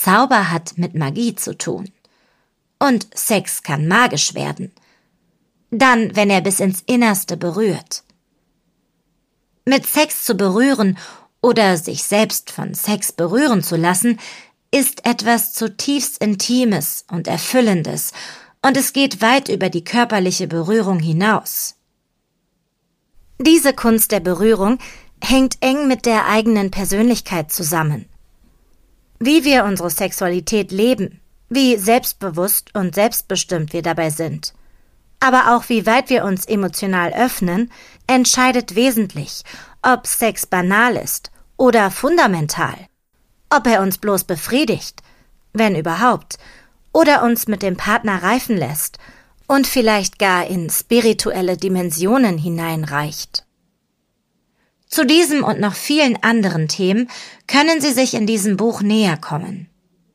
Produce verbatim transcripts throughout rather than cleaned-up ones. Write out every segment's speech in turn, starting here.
Zauber hat mit Magie zu tun. Und Sex kann magisch werden. Dann, wenn er bis ins Innerste berührt. Mit Sex zu berühren oder sich selbst von Sex berühren zu lassen, ist etwas zutiefst Intimes und Erfüllendes, und es geht weit über die körperliche Berührung hinaus. Diese Kunst der Berührung hängt eng mit der eigenen Persönlichkeit zusammen. Wie wir unsere Sexualität leben, wie selbstbewusst und selbstbestimmt wir dabei sind, aber auch wie weit wir uns emotional öffnen, entscheidet wesentlich, ob Sex banal ist oder fundamental, ob er uns bloß befriedigt, wenn überhaupt, oder uns mit dem Partner reifen lässt und vielleicht gar in spirituelle Dimensionen hineinreicht. Zu diesem und noch vielen anderen Themen können Sie sich in diesem Buch näher kommen.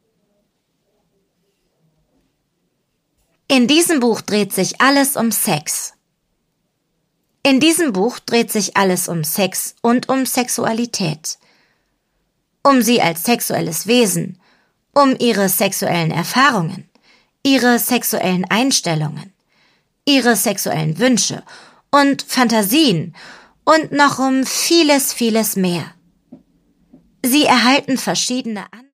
In diesem Buch dreht sich alles um Sex. In diesem Buch dreht sich alles um Sex und um Sexualität. Um Sie als sexuelles Wesen, um Ihre sexuellen Erfahrungen, Ihre sexuellen Einstellungen, Ihre sexuellen Wünsche und Fantasien und noch um vieles, vieles mehr. Sie erhalten verschiedene An